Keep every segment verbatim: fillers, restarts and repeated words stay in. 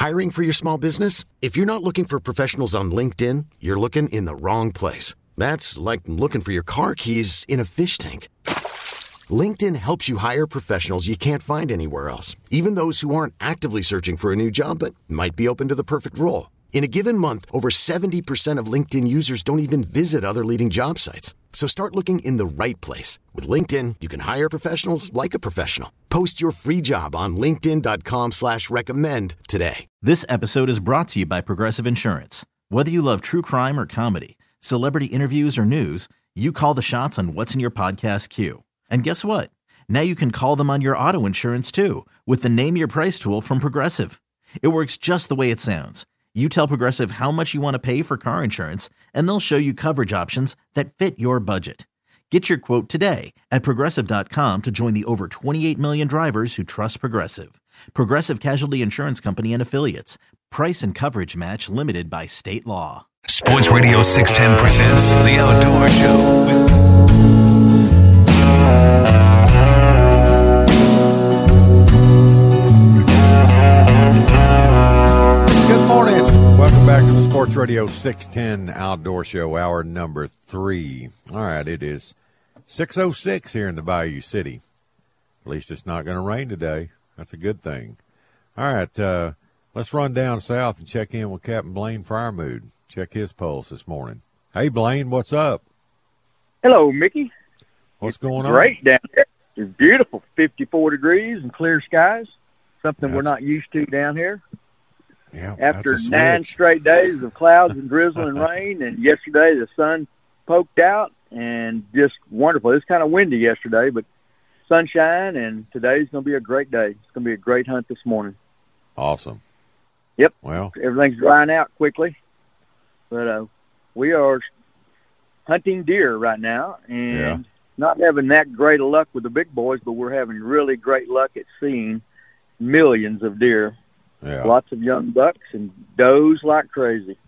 Hiring for your small business? If you're not looking for professionals on LinkedIn, you're looking in the wrong place. That's like looking for your car keys in a fish tank. LinkedIn helps you hire professionals you can't find anywhere else, even those who aren't actively searching for a new job but might be open to the perfect role. In a given month, over seventy percent of LinkedIn users don't even visit other leading job sites. So start looking in the right place. With LinkedIn, you can hire professionals like a professional. Post your free job on linkedin dot com slash recommend today. This episode is brought to you by Progressive Insurance. Whether you love true crime or comedy, celebrity interviews or news, you call the shots on what's in your podcast queue. And guess what? Now you can call them on your auto insurance too with the Name Your Price tool from Progressive. It works just the way it sounds. You tell Progressive how much you want to pay for car insurance, and they'll show you coverage options that fit your budget. Get your quote today at Progressive dot com to join the over twenty-eight million drivers who trust Progressive. Progressive Casualty Insurance Company and Affiliates. Price and coverage match limited by state law. Sports Radio six ten presents The Outdoor Show with Good morning. Welcome back to the Sports Radio six ten Outdoor Show, hour number three. All right, it is six oh six here in the Bayou City. At least it's not going to rain today. That's a good thing. All right, uh, let's run down south and check in with Captain Blaine Fryermood. Check his pulse this morning. Hey, Blaine, what's up? Hello, Mickey. What's going on? Great down there. It's beautiful, fifty-four degrees and clear skies, something That's- we're not used to down here. Yeah, After that's a nine switch. straight days of clouds and drizzle and rain, and yesterday the sun poked out and just wonderful. It was kind of windy yesterday, but sunshine, and today's going to be a great day. It's going to be a great hunt this morning. Awesome. Yep. Well, Everything's drying out quickly, but uh, we are hunting deer right now, and Yeah. not having that great of luck with the big boys, but we're having really great luck at seeing millions of deer. yeah. Lots of young bucks and does like crazy.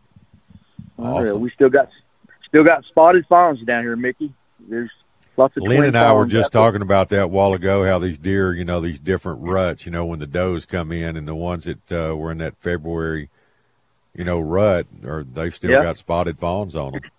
Unreal. Awesome. We still got still got spotted fawns down here, Mickey. There's lots of Lynn twin and I were fawns just out there. talking about that a while ago, how these deer, you know, these different ruts, you know, when the does come in and the ones that uh, were in that February, you know, rut, or they've still Yeah. got spotted fawns on them.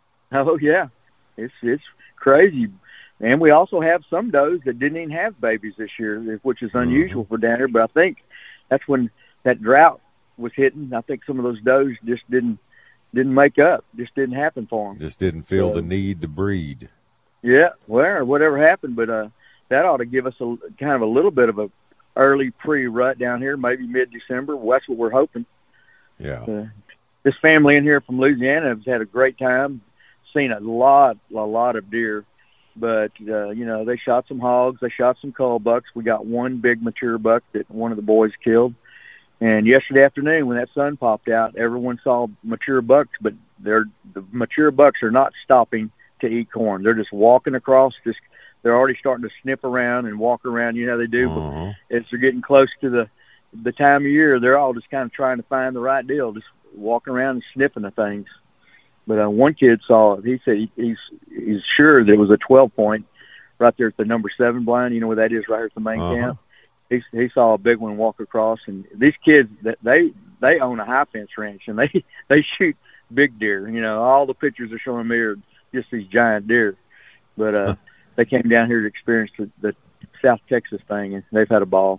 Oh yeah, it's it's crazy. And we also have some does that didn't even have babies this year, which is unusual Mm-hmm. for down here. But I think that's when that drought was hitting. I think some of those does just didn't didn't make up, just didn't happen for them. Just didn't feel Yeah. the need to breed. Yeah, well, or whatever happened, but uh, that ought to give us a kind of a little bit of a early pre-rut down here, maybe mid-December. Well, that's what we're hoping. Yeah. Uh, this family in here from Louisiana has had a great time, seen a lot, a lot of deer. But, uh, you know, they shot some hogs, they shot some cull bucks. We got one big mature buck that one of the boys killed. And yesterday afternoon when that sun popped out, everyone saw mature bucks, but they're, the mature bucks are not stopping to eat corn. They're just walking across. Just They're already starting to snip around and walk around. You know how they do. Uh-huh. But as they're getting close to the, the time of year, they're all just kind of trying to find the right deal, just walking around and sniffing at things. But uh, one kid saw it. He said he, he's he's sure there was a twelve point right there at the number seven blind. You know where that is, right here at the main Uh-huh. camp. He he saw a big one walk across, and these kids that they they own a high fence ranch, and they they shoot big deer. You know, all the pictures are showing me are just these giant deer. But uh, they came down here to experience the, the South Texas thing, and they've had a ball.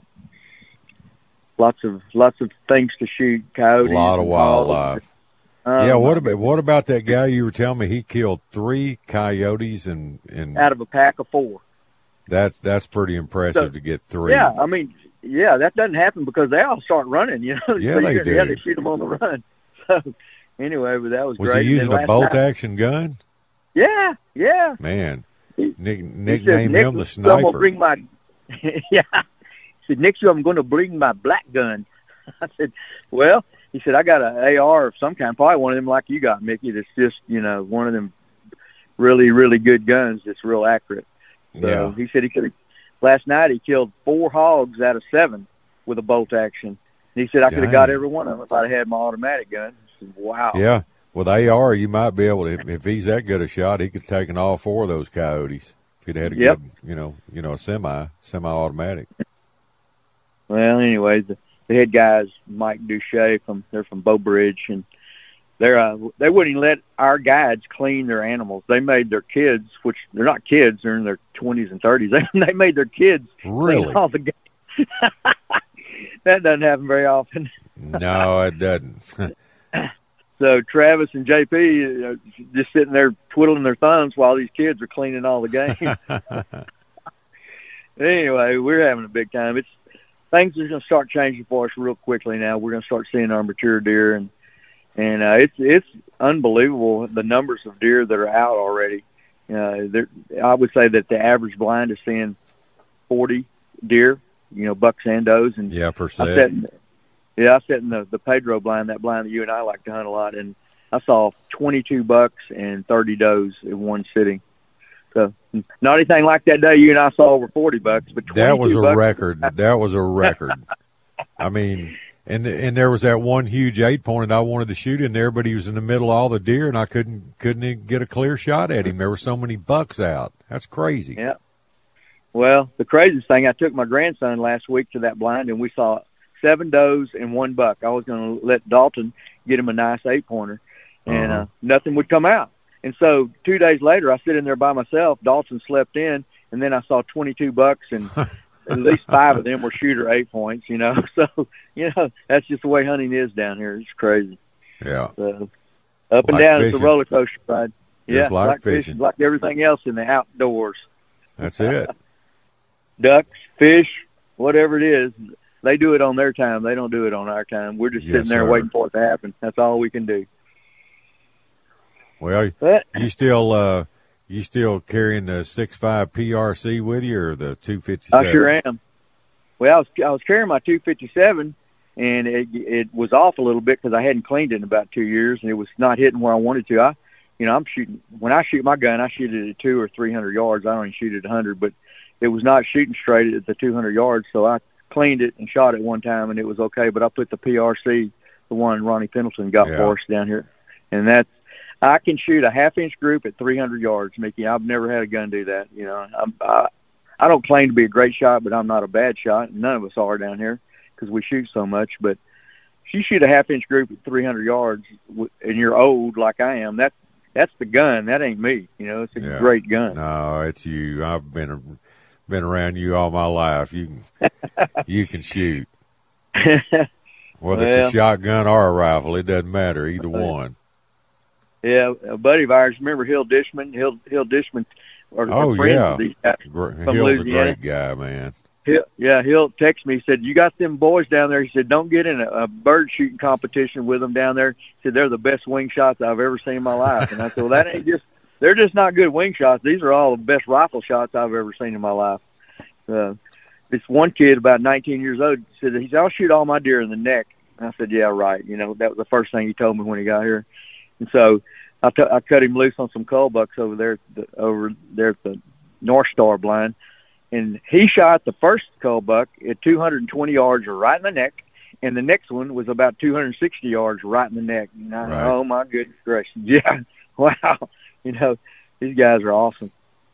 Lots of lots of things to shoot. A Coyotes, lot of and all wildlife. Um, yeah, what about what about that guy you were telling me he killed three coyotes and, and out of a pack of four? that's that's pretty impressive So, to get three. Yeah, I mean, yeah, that doesn't happen because they all start running. You know, Yeah, So they you- do. Yeah, they shoot them on the run. So anyway, but that was, Was great. he And then using a last bolt night- action gun? Yeah, yeah. Man, He- Nick He said, nicknamed "Nick, him the I'm gonna sniper. bring my yeah. He said, next year I'm going to bring my black gun. I said, well, he said, I got an A R of some kind, probably one of them like you got, Mickey, that's just, you know, one of them really, really good guns that's real accurate. So Yeah. he said he could have, last night he killed four hogs out of seven with a bolt action. And he said, I could have got Dang. every one of them if I'd had my automatic gun. I said, wow. Yeah, with A R, you might be able to. If, if he's that good a shot, he could have taken all four of those coyotes. If he'd had a Yep. good, you know, you know, a semi, semi-automatic. Well, anyways, the head guys, Mike Duche from they're from Bow Bridge, and they're uh, they wouldn't even let our guides clean their animals. They made their kids, which they're not kids, they're in their twenties and thirties. They they made their kids really clean all the guides. That doesn't happen very often. No, it doesn't. So Travis and J P you know, just sitting there twiddling their thumbs while these kids are cleaning all the game. Anyway, we're having a big time. It's things are going to start changing for us real quickly now. We're going to start seeing our mature deer, and and uh, it's it's unbelievable the numbers of deer that are out already. Uh, I would say that the average blind is seeing forty deer, you know, bucks and does. And yeah, per I sat in, yeah, I sat in the, the Pedro blind, that blind that you and I like to hunt a lot, and I saw twenty-two bucks and thirty does in one sitting. So not anything like that day you and I saw over forty bucks, but that was a bucks. record. That was a record. I mean, and and there was that one huge eight point I wanted to shoot in there, but he was in the middle of all the deer, and I couldn't couldn't even get a clear shot at him. There were so many bucks out. That's crazy. Yeah. Well, the craziest thing, I took my grandson last week to that blind, and we saw seven does and one buck. I was going to let Dalton get him a nice eight pointer, and uh-huh. uh, nothing would come out. And so two days later, I sit in there by myself. Dalton slept in, and then I saw twenty-two bucks, and at least five of them were shooter eight points, you know. So, you know, that's just the way hunting is down here. It's crazy. Yeah. So, up and like down, fishing. It's a roller coaster ride. Just yeah, like, like fishing. fishing, like everything else in the outdoors. That's it. Ducks, fish, whatever it is, they do it on their time. They don't do it on our time. We're just Yes, sitting there sir. waiting for it to happen. That's all we can do. Well, But, you still uh, you still carrying the six five P R C with you, or the two fifty-seven? I sure am. Well, I was I was carrying my two fifty-seven, and it it was off a little bit because I hadn't cleaned it in about two years, and it was not hitting where I wanted to. I, you know, I'm shooting when I shoot my gun, I shoot it at two or three hundred yards. I don't even shoot it at a hundred, but it was not shooting straight at the two hundred yards, so I cleaned it and shot it one time, and it was okay. But I put the P R C, the one Ronnie Pendleton got Yeah. for us down here, and that's. I can shoot a half-inch group at three hundred yards, Mickey. I've never had a gun do that. You know, I'm, I I don't claim to be a great shot, but I'm not a bad shot. None of us are down here because we shoot so much. But if you shoot a half-inch group at three hundred yards and you're old like I am, that's that's the gun. That ain't me. You know, it's a Yeah. great gun. No, it's you. I've been been around you all my life. You can you can shoot. Whether it's Well, a shotgun or a rifle, it doesn't matter. Either one. Yeah, a buddy of ours, remember Hill Dishman? Hill, Hill Dishman, or Oh, or friends yeah. of these guys Gr- from Hill's Louisiana. a great guy, man. Hill, yeah, Hill texted me. He said, you got them boys down there. He said, don't get in a, a bird shooting competition with them down there. He said, they're the best wing shots I've ever seen in my life. And I said, well, that ain't just, they're just not good wing shots. These are all the best rifle shots I've ever seen in my life. Uh, this one kid, about nineteen years old, said, he said, I'll shoot all my deer in the neck. And I said, yeah, right. You know, that was the first thing he told me when he got here. And so I, t- I cut him loose on some cull bucks over there, at the, over there at the North Star blind. And he shot the first cull buck at two hundred twenty yards right in the neck, and the next one was about two hundred sixty yards right in the neck. And I, Right. oh, my goodness gracious. Yeah, wow. You know, these guys are awesome.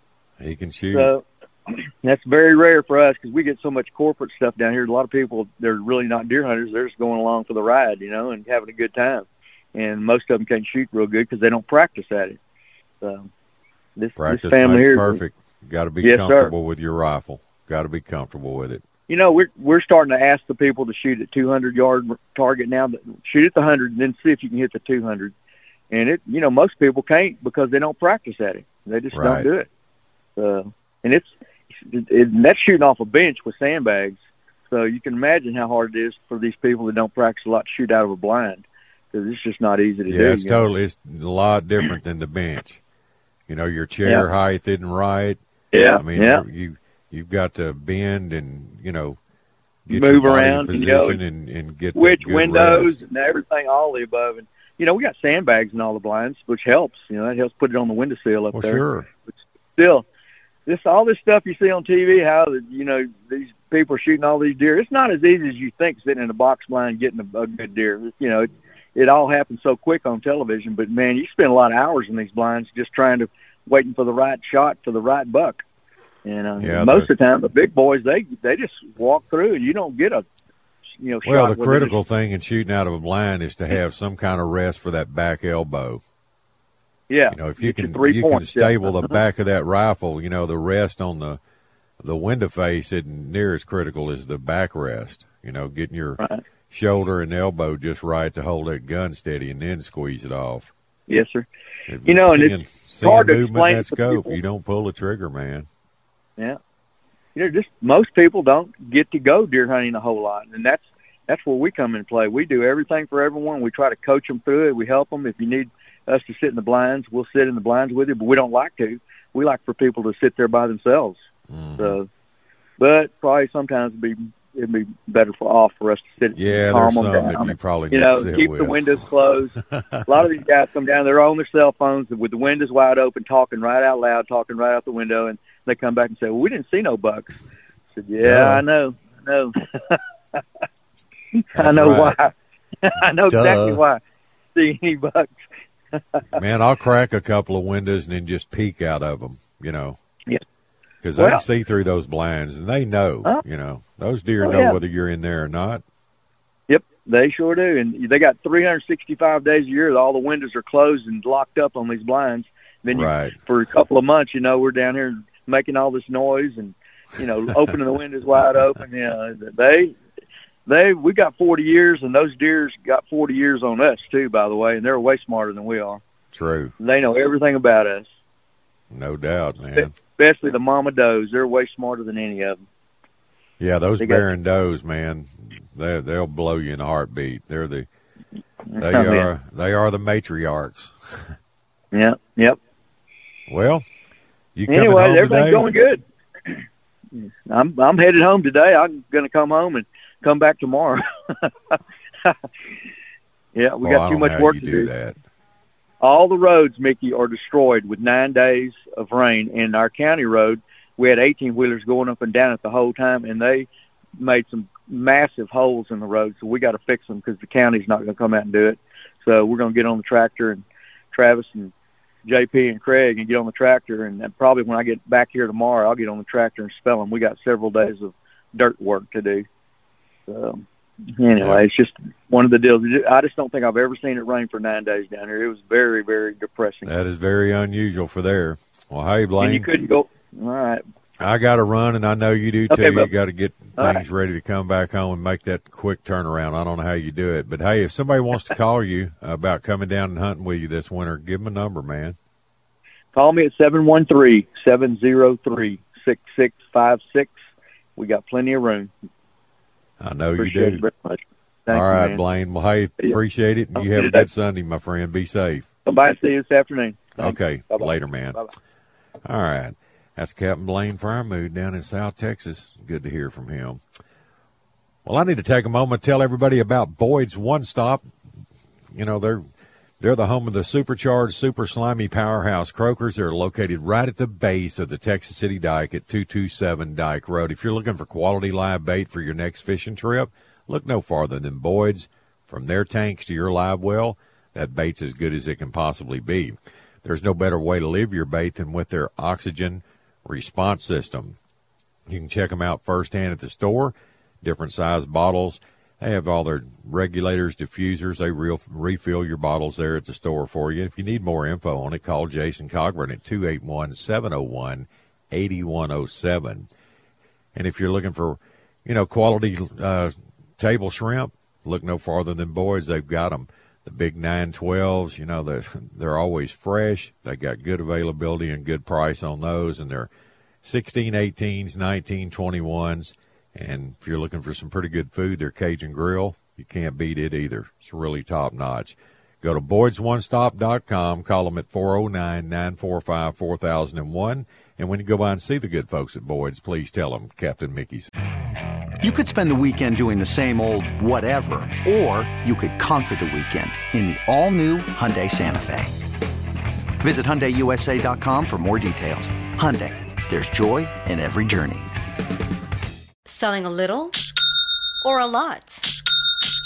He can shoot. So that's very rare for us because we get so much corporate stuff down here. A lot of people, they're really not deer hunters. They're just going along for the ride, you know, and having a good time. And most of them can't shoot real good because they don't practice at it. So this, Practice this family makes here, perfect. Got to be Yes, sir. comfortable with your rifle. Got to be comfortable with it. you know, we're we're starting to ask the people to shoot at two hundred yard target now. Shoot at the one hundred, and then see if you can hit the two hundred. And it, you know, most people can't because they don't practice at it. They just Right. don't do it. Uh, and it's it, it, that's shooting off a bench with sandbags. So you can imagine how hard it is for these people that don't practice a lot to shoot out of a blind, because it's just not easy to yeah, do. it's you know. totally it's a lot different than the bench. You know, your chair Yeah. height isn't right. Yeah, I mean, yeah. you you've got to bend and you know get Move your body around, in you know, position and, and get the Which good windows rest. and everything, all the above. And you know, we got sandbags in all the blinds, which helps. You know, that helps put it on the windowsill up Well, there. sure. But still, this all this stuff you see on T V, how the, you know these people are shooting all these deer. It's not as easy as you think sitting in a box blind getting a, a good deer. You know, it, it all happens so quick on television. But man, you spend a lot of hours in these blinds just trying to waiting for the right shot for the right buck. And uh, Yeah, most the- of the time, the big boys they they just walk through, and you don't get a you know, well, shot the critical thing in shooting out of a blind is to have some kind of rest for that back elbow. Yeah. You know, if you can three you points, can stable yeah. the back of that rifle, you know, the rest on the the window face isn't near as critical as the back rest. You know, getting your right. shoulder and elbow just right to hold that gun steady and then squeeze it off. Yes, sir. If you know, seeing, and it's seeing hard to movement explain that to scope, people. you don't pull the trigger, man. Yeah. You know, just most people don't get to go deer hunting a whole lot, and that's that's where we come into play. We do everything for everyone. We try to coach them through it. We help them. If you need us to sit in the blinds, we'll sit in the blinds with you, but we don't like to. We like for people to sit there by themselves. Mm-hmm. So, but probably sometimes it'd be it'd be better for off for us to sit. Yeah, and calm there's them some down. that you probably You need know, to sit keep with. the windows closed. A lot of these guys come down, they're on their cell phones with the windows wide open, talking right out loud, talking right out the window, and they come back and say, "Well, we didn't see no bucks." I said, "Yeah, Duh. I know, I know, I That's know right. why. I know Duh. exactly why. See any bucks?" Man, I'll crack a couple of windows and then just peek out of them, you know. Yeah. Because they Well- can see through those blinds, and they know, Huh? you know. Those deer Oh, know yeah. whether you're in there or not. Yep, they sure do. And they got three hundred sixty-five days a year that all the windows are closed and locked up on these blinds. Then you, Right. for a couple of months, you know, we're down here making all this noise and, you know, opening the windows wide open. You know, they, they, we got forty years, and those deers got forty years on us too, by the way, and they're way smarter than we are. True. They know everything about us, No doubt, man. especially the mama does. They're way smarter than any of them. Yeah, those They got- barren does, man, they, they'll blow you in a heartbeat. They're the, they Oh, yeah. are, they are the matriarchs. Yep, yep. Well, you coming Anyway, home everything's today? going good. I'm I'm headed home today. I'm going to come home and come back tomorrow. Yeah, we Well, got I too don't much know how work you to do do. that. All the roads, Mickey, are destroyed with nine days of rain. And our county road, we had eighteen-wheelers going up and down it the whole time, and they made some massive holes in the road. So we got to fix them because the county's not going to come out and do it. So we're going to get on the tractor, and Travis and J P and Craig, and get on the tractor. And then probably when I get back here tomorrow, I'll get on the tractor and spell them. We got several days of dirt work to do. So anyway, Yeah. it's just one of the deals. I just don't think I've ever seen it rain for nine days down here. It was very, very depressing. That is very unusual for there. Well, hey, And Blaine. you couldn't go. All right. I got to run, and I know you do too. Okay, You bub. got to get All things ready to come back home and make that quick turnaround. I don't know how you do it, but hey, if somebody wants to call you about coming down and hunting with you this winter, give them a number, man. Call me at seven one three, seven zero three, six six five six. We got plenty of room. I know Appreciate you it do. very much. Thank All you, right, man. Blaine. Well, hey, Yeah. appreciate it, and you Okay, have a today. good Sunday, my friend. Be safe. Bye. See you this afternoon. Thanks. Okay, Bye-bye. later, man. Bye-bye. All right. That's Captain Blaine Fryermuth down in South Texas. Good to hear from him. Well, I need to take a moment to tell everybody about Boyd's One Stop. You know, they're they're the home of the supercharged, super slimy powerhouse croakers. They're located right at the base of the Texas City Dike at two two seven Dike Road. If you're looking for quality live bait for your next fishing trip, look no farther than Boyd's. From their tanks to your live well, that bait's as good as it can possibly be. There's no better way to live your bait than with their oxygen response system. You can check them out firsthand at the store, different size bottles. They have all their regulators, diffusers. They real, refill your bottles there at the store for you. If you need more info on it, call Jason Cogburn at two eight one, seven oh one, eight one oh seven. And if you're looking for, you know, quality uh, table shrimp, look no farther than Boyd's. They've got them. The big nine twelves, you know, they're, they're always fresh. They got good availability and good price on those. And they're sixteen eighteens, nineteen twenty-ones. And if you're looking for some pretty good food, their Cajun Grill, you can't beat it either. It's really top notch. Go to boyds one stop dot com. Call them at four oh nine, nine four five, four thousand one. And when you go by and see the good folks at Boyd's, please tell them Captain Mickey's. You could spend the weekend doing the same old whatever, or you could conquer the weekend in the all-new Hyundai Santa Fe. Visit Hyundai U S A dot com for more details. Hyundai, there's joy in every journey. Selling a little or a lot?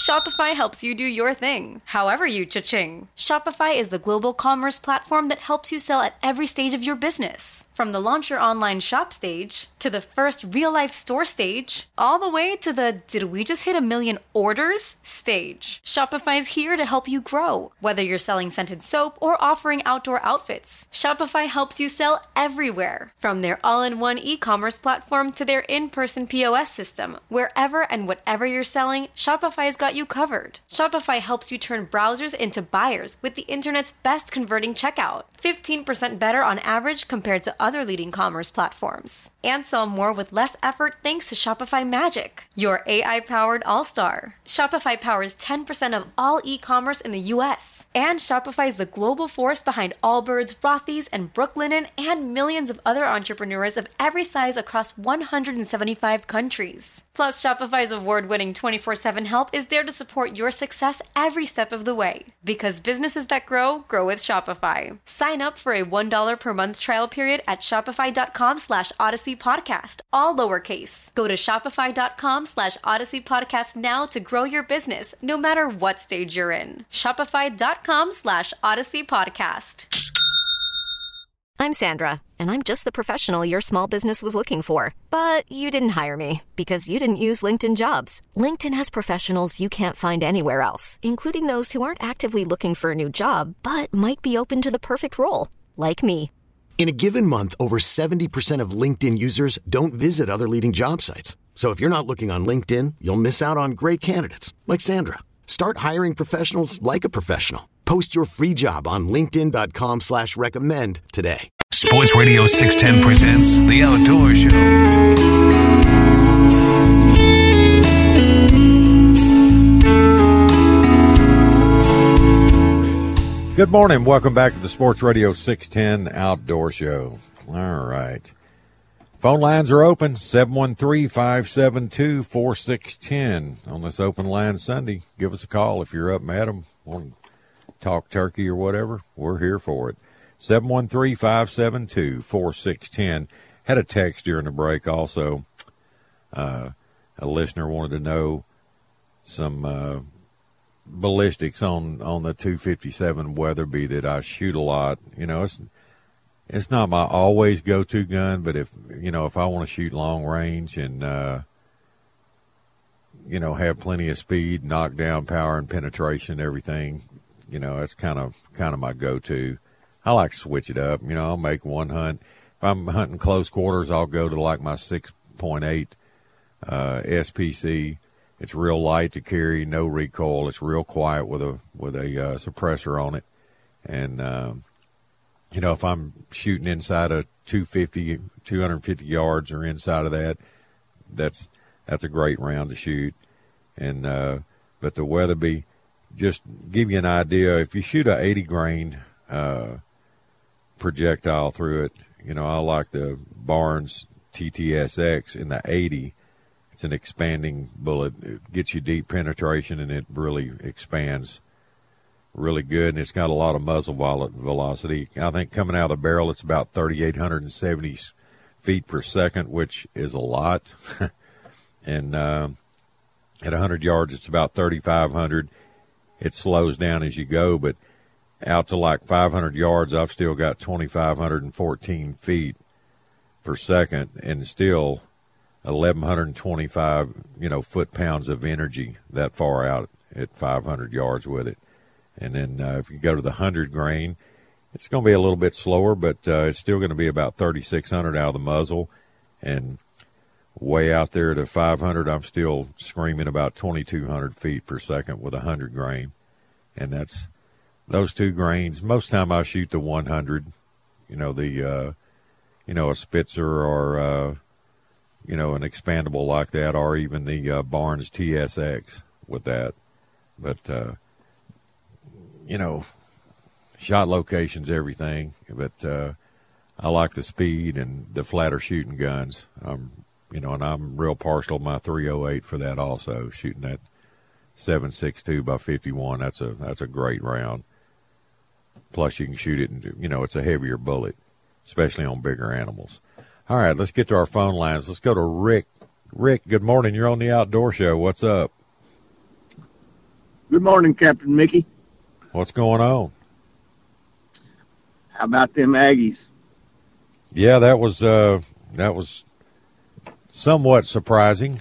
Shopify helps you do your thing, however you cha-ching. Shopify is the global commerce platform that helps you sell at every stage of your business. From the launch your online shop stage, to the first real-life store stage, all the way to the did we just hit a million orders stage. Shopify's here to help you grow. Whether you're selling scented soap or offering outdoor outfits, Shopify helps you sell everywhere. From their all-in-one e-commerce platform to their in-person P O S system, wherever and whatever you're selling, Shopify's got you covered. Shopify helps you turn browsers into buyers with the internet's best converting checkout. fifteen percent better on average compared to other leading commerce platforms. And sell more with less effort thanks to Shopify Magic, your A I-powered all-star. Shopify powers ten percent of all e-commerce in the U S. And Shopify is the global force behind Allbirds, Rothy's, and Brooklinen, and millions of other entrepreneurs of every size across one hundred seventy-five countries. Plus, Shopify's award-winning twenty-four seven help is there to support your success every step of the way. Because businesses that grow, grow with Shopify. Sign up for a one dollar per month trial period at shopify.com slash Odyssey Podcast, all lowercase. Go to shopify.com slash Odyssey Podcast now to grow your business, no matter what stage you're in. Shopify.com slash Odyssey Podcast. I'm Sandra, and I'm just the professional your small business was looking for. But you didn't hire me because you didn't use LinkedIn Jobs. LinkedIn has professionals you can't find anywhere else, including those who aren't actively looking for a new job, but might be open to the perfect role, like me. In a given month, over seventy percent of LinkedIn users don't visit other leading job sites. So if you're not looking on LinkedIn, you'll miss out on great candidates like Sandra. Start hiring professionals like a professional. Post your free job on linkedin.com slash recommend today. Sports Radio six ten presents The Outdoor Show. Good morning. Welcome back to the Sports Radio six ten Outdoor Show. All right. Phone lines are open, seven one three, five seven two, four six one zero. On this open line Sunday, give us a call if you're up, madam. Want to talk turkey or whatever, we're here for it. seven one three, five seven two, four six one zero. Had a text during the break also. Uh, a listener wanted to know some uh, ballistics on, on the two fifty-seven Weatherby that I shoot a lot. You know, it's it's not my always go-to gun, but if, you know, if I want to shoot long range and, uh, you know, have plenty of speed, knockdown, power, and penetration, everything, you know, that's kind of kind of my go-to. I like to switch it up. You know, I'll make one hunt. If I'm hunting close quarters, I'll go to like my six point eight uh, S P C. It's real light to carry, no recoil. It's real quiet with a with a uh, suppressor on it. And, um, you know, if I'm shooting inside of two fifty, two fifty yards or inside of that, that's that's a great round to shoot. And uh, but the Weatherby, just give you an idea, if you shoot a eighty grain uh, projectile through it, you know, I like the Barnes T T S X in the eighty. It's an expanding bullet. It gets you deep penetration, and it really expands really good, and it's got a lot of muzzle velocity. I think coming out of the barrel, it's about three thousand eight hundred seventy feet per second, which is a lot. and uh, at one hundred yards, it's about thirty-five hundred. It slows down as you go, but out to like five hundred yards, I've still got two thousand five hundred fourteen feet per second, and still eleven twenty-five, you know, foot-pounds of energy that far out at five hundred yards with it. And then uh, if you go to the one hundred grain, it's going to be a little bit slower, but uh, it's still going to be about thirty-six hundred out of the muzzle. And way out there to five hundred, I'm still screaming about twenty-two hundred feet per second with a one hundred grain. And that's those two grains. Most time I shoot the one hundred, you know, the, uh, you know, a Spitzer or, uh, you know, an expandable like that, or even the uh, Barnes T S X with that. But, uh, you know, shot location's everything. But uh, I like the speed and the flatter shooting guns. Um, you know, and I'm real partial to my three oh eight for that also, shooting that seven six two by fifty-one. That's a that's a great round. Plus you can shoot it, and you know, it's a heavier bullet, especially on bigger animals. All right, let's get to our phone lines. Let's go to Rick. Rick, good morning. You're on the Outdoor Show. What's up? Good morning, Captain Mickey. What's going on? How about them Aggies? Yeah, that was uh, that was somewhat surprising.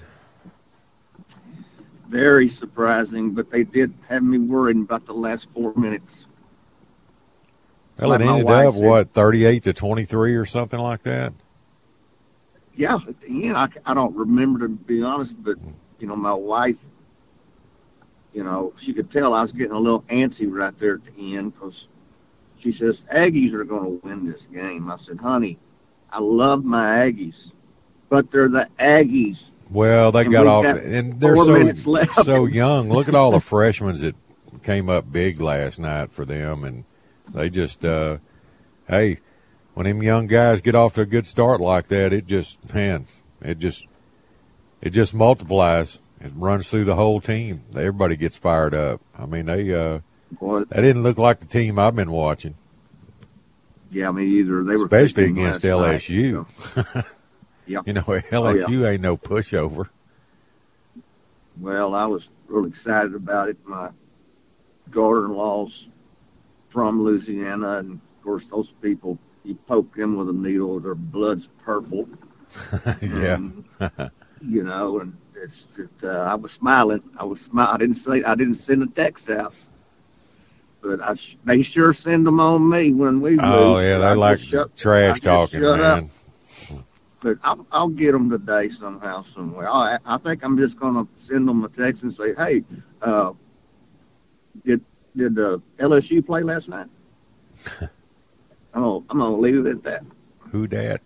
Very surprising, but they did have me worried about the last four minutes. Well, Like it my ended wife up, said. what, thirty-eight to twenty-three or something like that? Yeah, at the end, I, I don't remember, to be honest, but, you know, my wife, you know, she could tell I was getting a little antsy right there at the end because she says, Aggies are going to win this game. I said, honey, I love my Aggies, but they're the Aggies. Well, they And got we've off, got and they're four so, minutes left. so young. Look at all the freshmen that came up big last night for them, and they just, uh, hey, when them young guys get off to a good start like that, it just, man, it just, it just multiplies. It runs through the whole team. Everybody gets fired up. I mean, they, uh, Boy, they didn't look like the team I've been watching, yeah, me either. They were especially kicking against last L night, S U. so, yeah. You know, L S U ain't no pushover. Well, I was real excited about it. My daughter-in-law's from Louisiana, and of course, those people, you poke them with a needle, their blood's purple. Yeah. And, you know, and it's just, uh, I was smiling. I was smiling. I didn't say, I didn't send a text out, but I sh- they sure send them on me when we Oh, lose. yeah, But they I like just shut- I trash just talking, shut up. man. But I'll, I'll get them today somehow, somewhere. I, I think I'm just going to send them a text and say, hey, uh, did did uh, L S U play last night? I'm gonna, I'm gonna leave it at that. Who dat?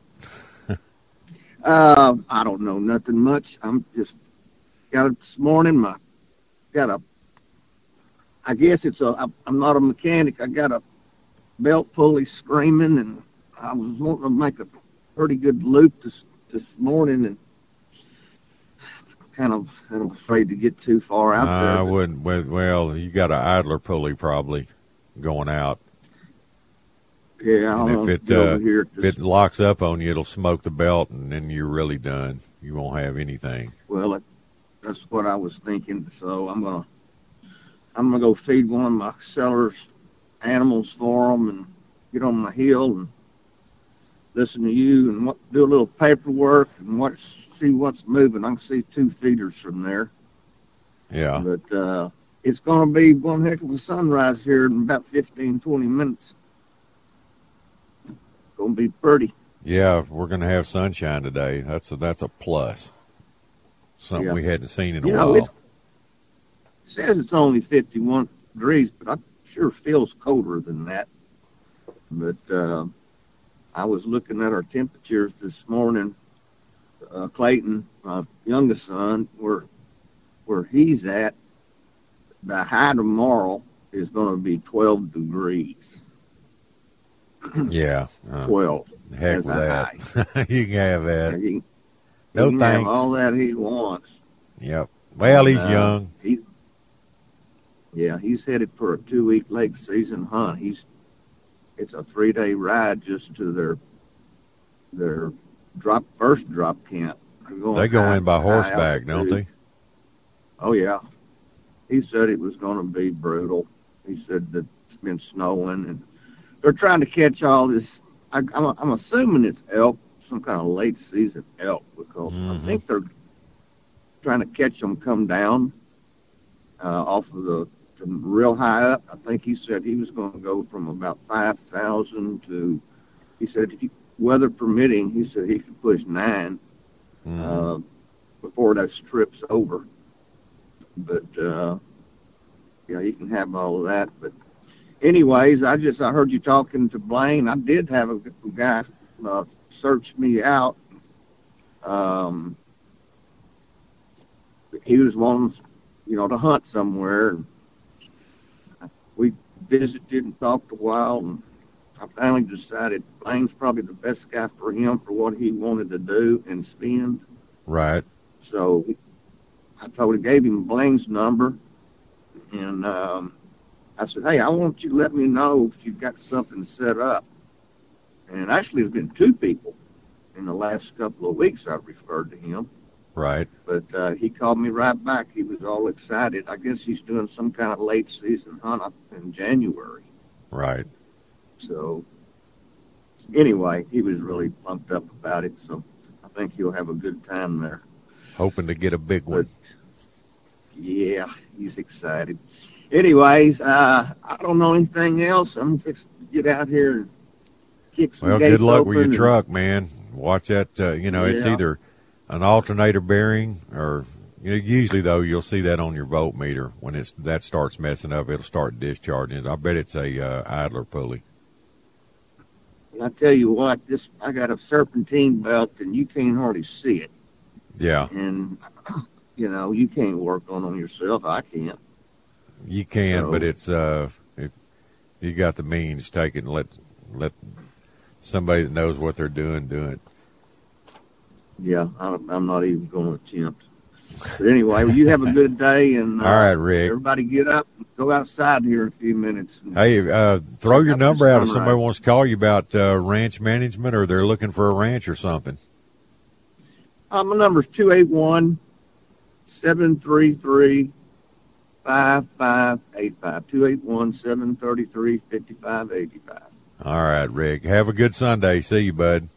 Uh, I don't know nothing much. I'm just got it this morning. My got a. I guess it's a. I'm not a mechanic. I got a belt pulley screaming, and I was wanting to make a pretty good loop this this morning, and kind of kind of afraid to get too far out there. I but- wouldn't. Well, well, you got an idler pulley probably going out. Yeah, I'll And if it get uh, over here. if it locks up on you, it'll smoke the belt, and then you're really done. You won't have anything. Well, it, that's what I was thinking. So I'm gonna I'm gonna go feed one of my sellers animals for them, and get on my hill and listen to you, and what, do a little paperwork and watch, see what's moving. I can see two feeders from there. Yeah. But uh, it's gonna be one heck of a sunrise here in about fifteen, twenty minutes. Gonna be pretty. Yeah, we're going to have sunshine today. That's a, that's a plus. Something Yeah. we hadn't seen in a You know, while. it's, it says it's only fifty-one degrees, but I sure feels colder than that. But uh, I was looking at our temperatures this morning. Uh, Clayton, my youngest son, where where he's at, the high tomorrow is going to be twelve degrees. Yeah. Uh, twelve. heck as with a that. You can have Yeah, that. he, he No can have thanks. all that he wants. Yep. Well, he's Uh, young. He, yeah, he's headed for a two-week lake season hunt. He's it's a three-day ride just to their their drop first drop camp. They're going They go high- in by high horseback, don't altitude. they? Oh yeah. He said it was going to be brutal. He said that it's been snowing, and they're trying to catch all this. I, I'm, I'm assuming it's elk, some kind of late season elk, because I Mhm. think they're trying to catch them come down uh, off of the from real high up. I think he said he was going to go from about five thousand to. He said, if you, weather permitting, he said he could push nine Mhm. uh, before that strip's over. But uh, yeah, you can have all of that. But anyways, I just I heard you talking to Blaine. I did have a, a guy uh, search me out. Um, he was wanting, you know, to hunt somewhere. And we visited and talked a while, and I finally decided Blaine's probably the best guy for him for what he wanted to do and spend. Right. So I told him, gave him Blaine's number, and um, I said, hey, I want you to let me know if you've got something set up. And actually, it's been two people in the last couple of weeks I've referred to him. Right. But uh, he called me right back. He was all excited. I guess he's doing some kind of late season hunt up in January. Right. So anyway, he was really pumped up about it. So I think he'll have a good time there. Hoping to get a big one. But, yeah, he's excited. Anyways, uh, I don't know anything else. I'm fixing to get out here and kick some Well, gates good luck open with your and, truck, man. Watch that. Uh, you know, it's Yeah. either an alternator bearing or, you know, usually, though, you'll see that on your voltmeter. When it's that starts messing up, it'll start discharging. I bet it's a uh, idler pulley. I tell you what, this I got a serpentine belt, and you can't hardly see it. Yeah. And, you know, you can't work on them yourself. I can't. You can, So- but it's uh, if you got the means, take it and let let somebody that knows what they're doing do it. Yeah, I'm, I'm not even going to attempt. But anyway, well, you have a good day, and uh, All right, Rick. everybody get up and go outside here in a few minutes. And Hey, uh, throw Check your out the number out if sunrise. somebody wants to call you about uh, ranch management or they're looking for a ranch or something. Uh, my number's two eight one, seven three three, five five eight five. two eight one, seven three three, five five eight five. All right, Rick. Have a good Sunday. See you, bud.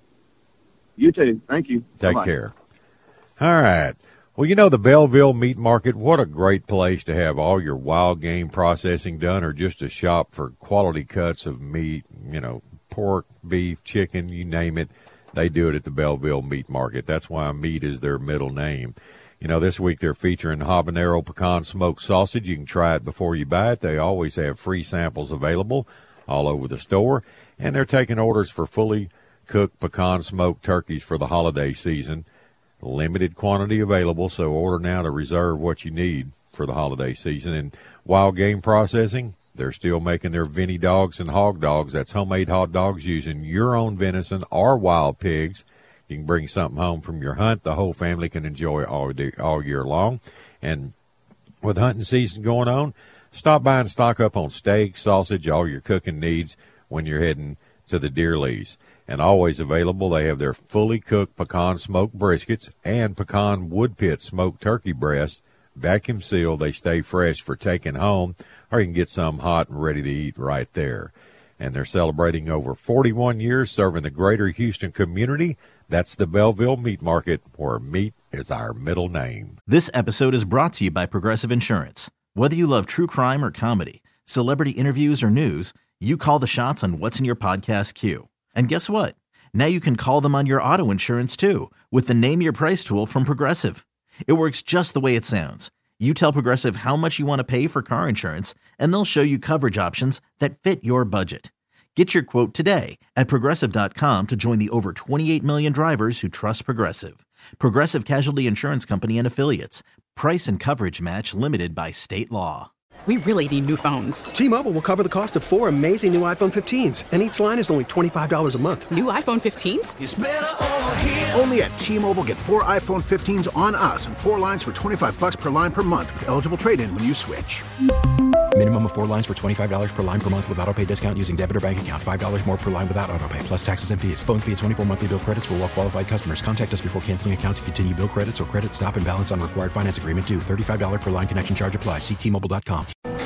You too. Thank you. Take Bye-bye. care. All right. Well, you know, the Belleville Meat Market, what a great place to have all your wild game processing done or just a shop for quality cuts of meat, you know, pork, beef, chicken, you name it. They do it at the Belleville Meat Market. That's why meat is their middle name. You know, this week they're featuring habanero pecan smoked sausage. You can try it before you buy it. They always have free samples available all over the store. And they're taking orders for fully cooked pecan smoked turkeys for the holiday season. Limited quantity available, so order now to reserve what you need for the holiday season. And wild game processing, they're still making their Vinny dogs and hog dogs. That's homemade hot dogs using your own venison or wild pigs. You can bring something home from your hunt. The whole family can enjoy it all, day, all year long. And with hunting season going on, stop by and stock up on steak, sausage, all your cooking needs when you're heading to the Deerleys. And always available, they have their fully cooked pecan smoked briskets and pecan wood pit smoked turkey breasts. Vacuum sealed, they stay fresh for taking home, or you can get some hot and ready to eat right there. And they're celebrating over forty-one years serving the greater Houston community. That's the Belleville Meat Market, where meat is our middle name. This episode is brought to you by Progressive Insurance. Whether you love true crime or comedy, celebrity interviews or news, you call the shots on what's in your podcast queue. And guess what? Now you can call them on your auto insurance too with the Name Your Price tool from Progressive. It works just the way it sounds. You tell Progressive how much you want to pay for car insurance, and they'll show you coverage options that fit your budget. Get your quote today at Progressive dot com to join the over twenty-eight million drivers who trust Progressive. Progressive Casualty Insurance Company and Affiliates. Price and coverage match limited by state law. We really need new phones. T-Mobile will cover the cost of four amazing new iPhone fifteens, and each line is only twenty-five dollars a month. New iPhone fifteens? It's better over here. Only at T-Mobile, get four iPhone fifteens on us and four lines for twenty-five bucks per line per month with eligible trade-in when you switch. Minimum of four lines for twenty-five dollars per line per month with autopay discount using debit or bank account. five dollars more per line without autopay, plus taxes and fees. Phone fee at twenty-four monthly bill credits for well-qualified customers. Contact us before canceling account to continue bill credits or credit stop and balance on required finance agreement due. thirty-five dollars per line connection charge applies. See T Mobile dot com.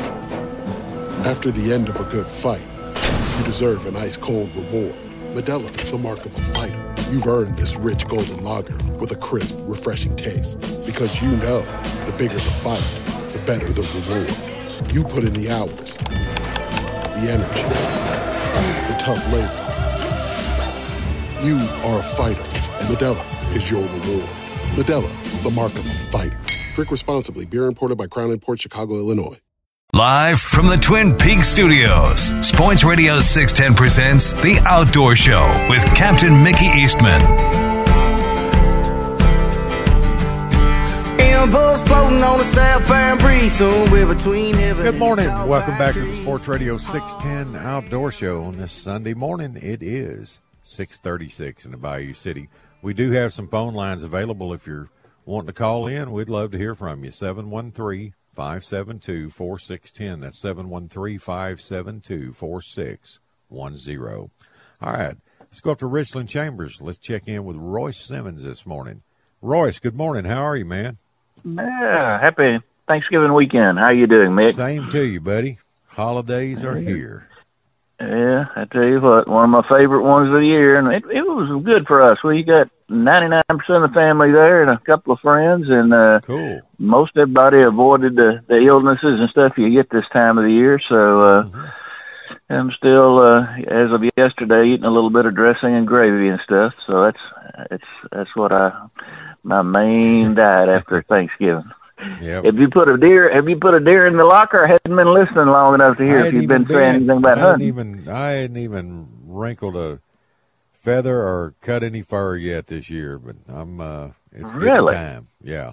After the end of a good fight, you deserve an ice-cold reward. Modelo is the mark of a fighter. You've earned this rich golden lager with a crisp, refreshing taste. Because you know, the bigger the fight, the better the reward. You put in the hours, the energy, the tough labor. You are a fighter, and Modelo is your reward. Modelo, the mark of a fighter. Drink responsibly. Beer imported by Crown Imports, Chicago, Illinois. Live from the Twin Peaks Studios, Sports Radio six ten presents The Outdoor Show with Captain Mickey Eastman. Good morning. Welcome back to the Sports Radio six ten Outdoor Show on this Sunday morning. It is six thirty-six in the Bayou City. We do have some phone lines available if you're wanting to call in. We'd love to hear from you. seven one three, five seven two, four six one zero. That's seven one three, five seven two, four six one zero. All right, let's go up to Richland Chambers. Let's check in with Royce Simmons this morning. Royce, good morning. How are you, man? Yeah, happy Thanksgiving weekend. How you doing, Mick? Same to you, buddy. Holidays are here. Yeah, I tell you what, one of my favorite ones of the year, and it, it was good for us. We got ninety-nine percent of the family there and a couple of friends, and uh, cool. Most everybody avoided the, the illnesses and stuff you get this time of the year, so uh, mm-hmm. I'm still, uh, as of yesterday, eating a little bit of dressing and gravy and stuff, so that's that's, that's what I, my main diet after Thanksgiving. Yep. Have you put a deer? Have you put a deer in the locker? I hadn't been listening long enough to hear if you've been, been saying anything about I hunting. Hadn't even, I hadn't even wrinkled a feather or cut any fur yet this year, but I'm. Uh, it's really good time. Yeah.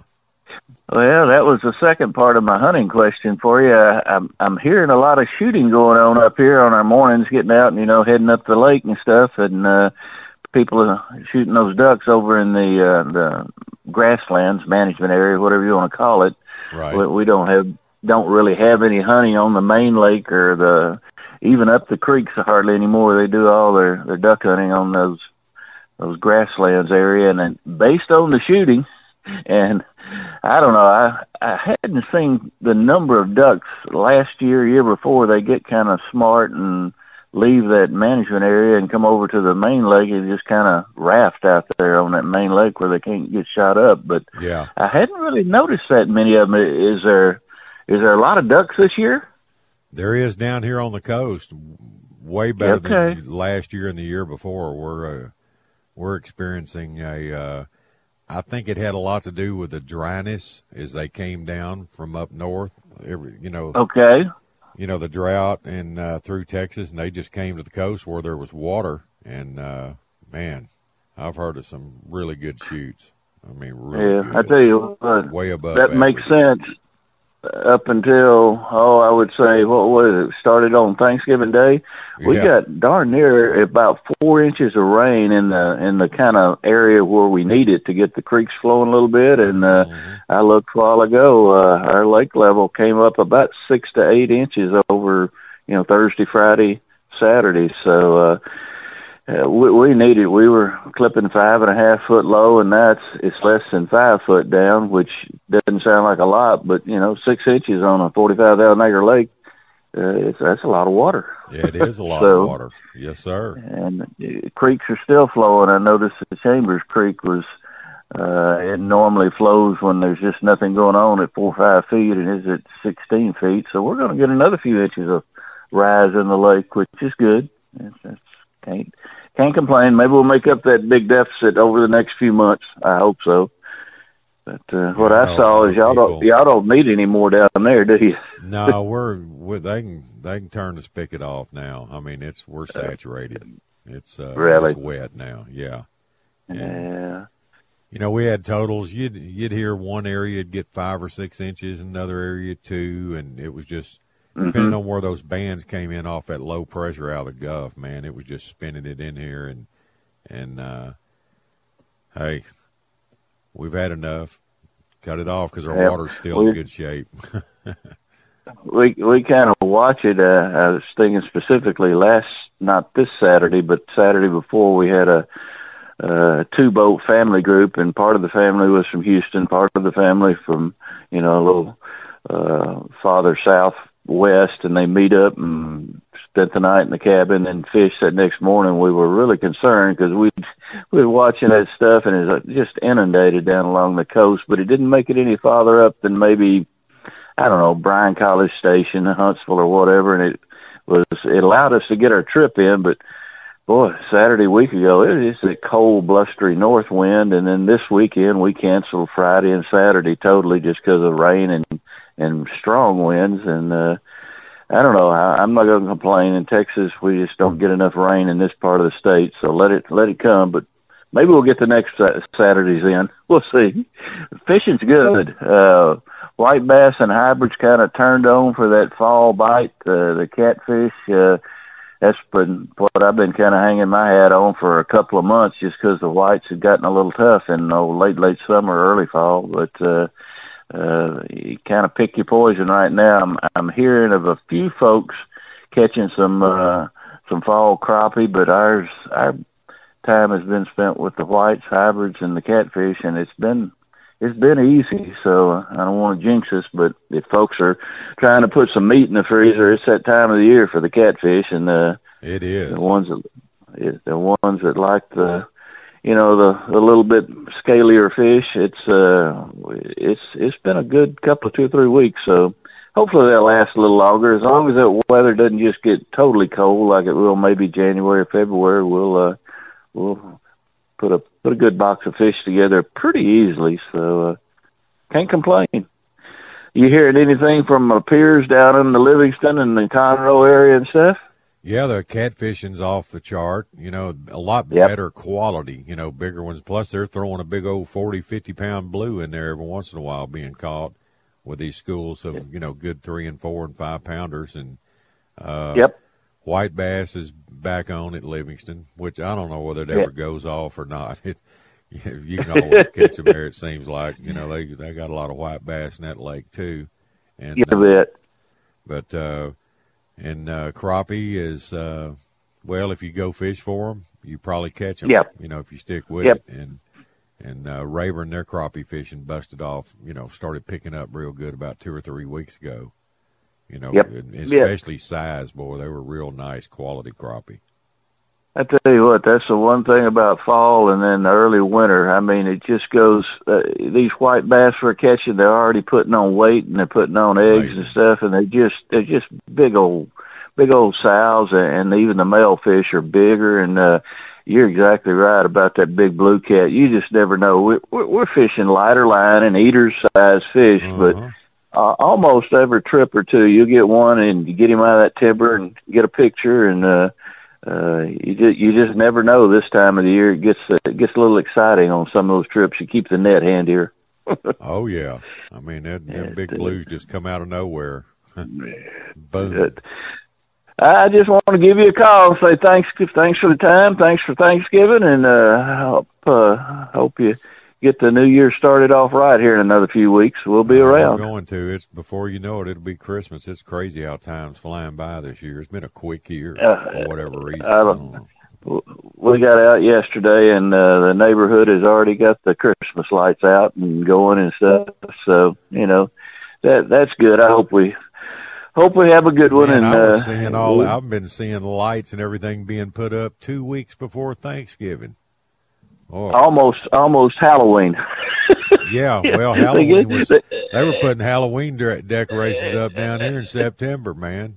Well, that was the second part of my hunting question for you. I'm I'm hearing a lot of shooting going on up here on our mornings, getting out and you know heading up the lake and stuff, and uh, people are shooting those ducks over in the uh, the grasslands management area, whatever you want to call it. Right. We, we don't have don't really have any hunting on the main lake or the even up the creeks hardly anymore. They do all their, their duck hunting on those those grasslands area, and then based on the shooting, and I don't know, I I hadn't seen the number of ducks last year, year before. They get kind of smart and leave that management area and come over to the main lake and just kind of raft out there on that main lake where they can't get shot up. But yeah, I hadn't really noticed that many of them. Is there is there a lot of ducks this year? There is down here on the coast, way better okay. than last year and the year before. We're uh, we're experiencing a. Uh, I think it had a lot to do with the dryness as they came down from up north. Every you know. Okay. You know, the drought and uh, through Texas, and they just came to the coast where there was water. And, uh, man, I've heard of some really good shoots. I mean, really yeah, good. I tell you what, way above that average. makes sense up until, oh, I would say, what was it, started on Thanksgiving Day. We Yeah. got darn near about four inches of rain in the in the kind of area where we need it to get the creeks flowing a little bit. And uh, Mhm. I looked a while ago, uh, our lake level came up about six to eight inches over, you know, Thursday, Friday, Saturday. So uh, uh, we, we needed, we were clipping five and a half foot low, and now it's, it's less than five foot down, which doesn't sound like a lot, but, you know, six inches on a forty-five thousand acre lake, uh, it's, that's a lot of water. Yeah, it is a lot So- of water. Yes, sir. And uh, creeks are still flowing. I noticed the Chambers Creek was, uh, it normally flows when there's just nothing going on at four or five feet, and is at sixteen feet. So we're going to get another few inches of rise in the lake, which is good. It's, it's, can't can't complain. Maybe we'll make up that big deficit over the next few months. I hope so. But uh, what Yeah, I saw is y'all don't people- y'all don't need any more down there, do you? No, we're, we they can they can turn the spigot off now. I mean, it's we're saturated. It's uh, Really? it's wet now. Yeah. And, Yeah. you know, we had totals. You'd you'd hear one area would get five or six inches, another area two, and it was just depending Mhm. on where those bands came in off that low pressure out of the Gulf. Man, it was just spinning it in here, and and uh, hey, we've had enough. Cut it off because our Yeah. water's still We- in good shape. We we kind of watch it. Uh, I was thinking specifically last, not this Saturday, but Saturday before, we had a, a two boat family group, and part of the family was from Houston, part of the family from, you know, a little uh, farther southwest, and they meet up and spent the night in the cabin and fished that next morning. We were really concerned because we we were watching that stuff, and it's just inundated down along the coast, but it didn't make it any farther up than maybe, I don't know, Bryan College Station, Huntsville or whatever, and it was it allowed us to get our trip in. But boy, Saturday week ago, it was just a cold, blustery north wind, and then this weekend we canceled Friday and Saturday totally just because of rain and and strong winds. And uh, I don't know, I, I'm not going to complain. In Texas, we just don't get enough rain in this part of the state, so let it let it come. But maybe we'll get the next uh, Saturdays in. We'll see. Fishing's good. Uh, white bass and hybrids kind of turned on for that fall bite. Uh, the catfish, uh, that's been what I've been kind of hanging my hat on for a couple of months, just because the whites had gotten a little tough in oh, late, late summer, early fall. But uh, uh, you kind of pick your poison right now. I'm, I'm hearing of a few folks catching some uh, some fall crappie, but ours, our time has been spent with the whites, hybrids, and the catfish, and it's been it's been easy. So uh, I don't want to jinx us, but if folks are trying to put some meat in the freezer, it's that time of the year for the catfish, and uh, it is the ones that the ones that like the you know the, the little bit scalier fish. It's uh it's it's been a good couple of two or three weeks, so. Hopefully that'll last a little longer. As long as that weather doesn't just get totally cold like it will maybe January or February, we'll uh, we'll put a put a good box of fish together pretty easily. So uh, can't complain. You hearing anything from uh, peers down in the Livingston and the Conroe area and stuff? Yeah, the catfishing's off the chart. You know, a lot Yep. better quality. You know, bigger ones. Plus, they're throwing a big old forty, fifty pound blue in there every once in a while being caught. With these schools of, you know, good three and four and five pounders. And uh, yep. white bass is back on at Livingston, which I don't know whether it Yep. ever goes off or not. It's, you can always catch them there, it seems like. You know, they they got a lot of white bass in that lake, too. And, Get a uh, bit. But, uh, and uh, crappie is, uh, well, if you go fish for them, you probably catch them, Yep. you know, if you stick with Yep. it. And And uh, Rayburn, their crappie fishing busted off, you know, started picking up real good about two or three weeks ago. You know, Yep. and especially size, boy, they were real nice quality crappie. I tell you what, that's the one thing about fall and then the early winter. I mean, it just goes, uh, these white bass we're catching, they're already putting on weight and they're putting on eggs Amazing. and stuff, and they just, they're just big old, big old sows, and even the male fish are bigger, and, uh, you're exactly right about that big blue cat. You just never know. We're, we're, we're fishing lighter line and eater size fish, Uh-huh. but uh, almost every trip or two, you get one and you get him out of that timber and get a picture, and uh, uh, you just you just never know. This time of the year, it gets uh, it gets a little exciting on some of those trips. You keep the net handier. Oh yeah, I mean that them big blues just come out of nowhere. Boom. Good. I just want to give you a call and say thanks, thanks for the time, thanks for Thanksgiving, and uh, I hope, uh, hope you get the new year started off right here in another few weeks. We'll be around. We're going to. It's before you know it, it'll be Christmas. It's crazy how time's flying by this year. It's been a quick year Uh, for whatever reason. I don't know. We got out yesterday, and uh, the neighborhood has already got the Christmas lights out and going and stuff. So you know that that's good. I hope we. Hope we have a good one. Man, and I was uh, seeing all. I've been seeing lights and everything being put up two weeks before Thanksgiving. Oh. almost, almost Halloween. Yeah, well, Halloween was. They were putting Halloween de- decorations up down here in September, man.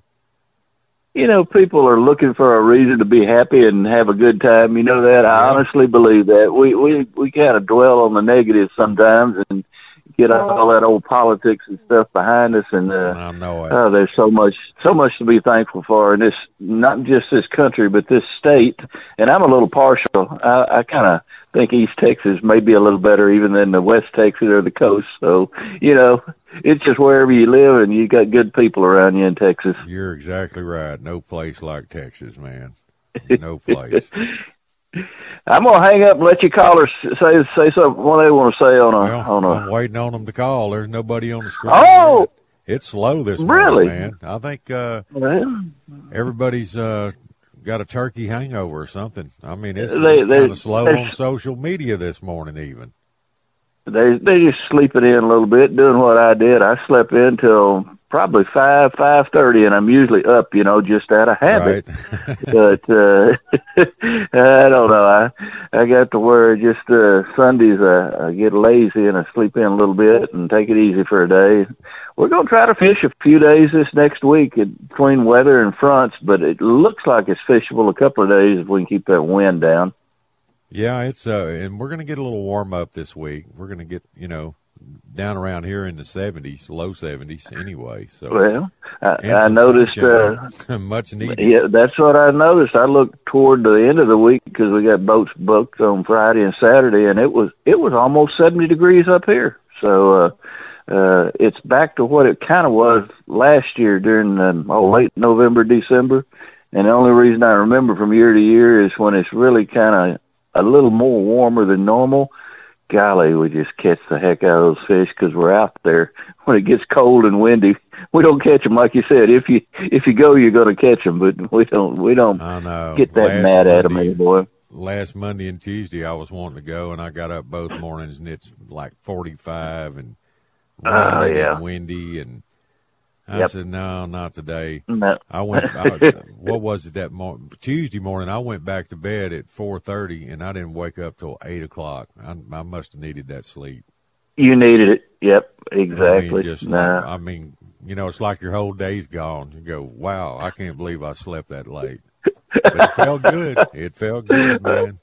You know, people are looking for a reason to be happy and have a good time. You know that. I honestly believe that. We we we kind of dwell on the negative sometimes and get all that old politics and stuff behind us, and uh, I know it. Uh, there's so much, so much to be thankful for in this, not just this country, but this state. And I'm a little partial. I, I kind of think East Texas may be a little better even than the West Texas or the coast. So, you know, it's just wherever you live, and you got good people around you in Texas. You're exactly right. No place like Texas, man. No place. I'm gonna hang up and let you callers say say something what they want to say on a well, on a. I'm waiting on them to call. There's nobody on the screen. Oh, yet. It's slow this really? morning, man. I think uh, well, everybody's uh, got a turkey hangover or something. I mean, it's, They- it's they- kind of slow they- on social media this morning, even. They they just sleeping in a little bit, doing what I did. I slept in till probably five five thirty, and I'm usually up, you know, just out of habit. Right. But uh, I don't know. I I got to where just uh, Sundays uh, I get lazy and I sleep in a little bit and take it easy for a day. We're gonna try to fish a few days this next week in between weather and fronts, but it looks like it's fishable a couple of days if we can keep that wind down. Yeah, it's uh, and we're going to get a little warm up this week. We're going to get, you know, down around here in the seventies, low seventies anyway. So well, I, and I some noticed uh, sunshine. Much needed. Yeah, that's what I noticed. I looked toward the end of the week because we got boats booked on Friday and Saturday, and it was it was almost seventy degrees up here. So uh, uh, it's back to what it kind of was last year during um, oh, late November, December. And the only reason I remember from year to year is when it's really kind of a little more warmer than normal. Golly, we just catch the heck out of those fish because we're out there. When it gets cold and windy, we don't catch them. Like you said, if you if you go, you're going to catch them, but we don't we don't I know. get that Last mad at them Monday- anymore. last Monday and Tuesday I was wanting to go, and I got up both mornings, and it's like forty-five and oh, yeah. and windy, and I yep. said, no, not today. No. I went, I, what was it that morning? Tuesday morning, I went back to bed at four thirty, and I didn't wake up till eight o'clock. I, I must have needed that sleep. You needed it. Yep, exactly. I mean, just, nah. I mean, you know, it's like your whole day's gone. You go, wow, I can't believe I slept that late. But it felt good. It felt good, man.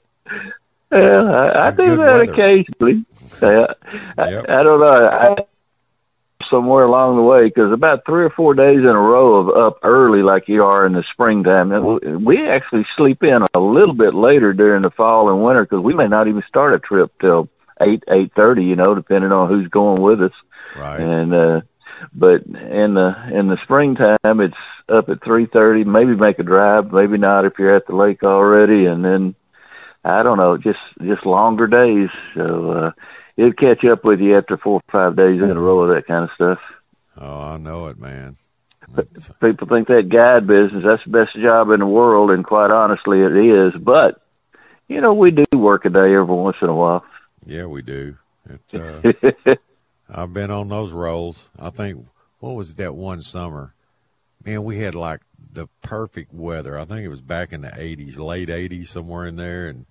Well, I, I do that weather. occasionally. Uh, yep. I, I don't know. I, somewhere along the way, because about three or four days in a row of up early like you are in the springtime, and we actually sleep in a little bit later during the fall and winter because we may not even start a trip till eight, eight thirty, you know, depending on who's going with us. Right. And, uh, but in the, in the springtime, it's up at three thirty, maybe make a drive, maybe not if you're at the lake already. And then, I don't know, just, just longer days. So, uh, it'll catch up with you after four or five days in a row of that kind of stuff. Oh, I know it, man. That's... People think that guide business, that's the best job in the world, and quite honestly it is. But, you know, we do work a day every once in a while. Yeah, we do. It, uh, I've been on those rolls. I think, what was it that one summer? Man, we had like the perfect weather. I think it was back in the eighties, late eighties, somewhere in there. And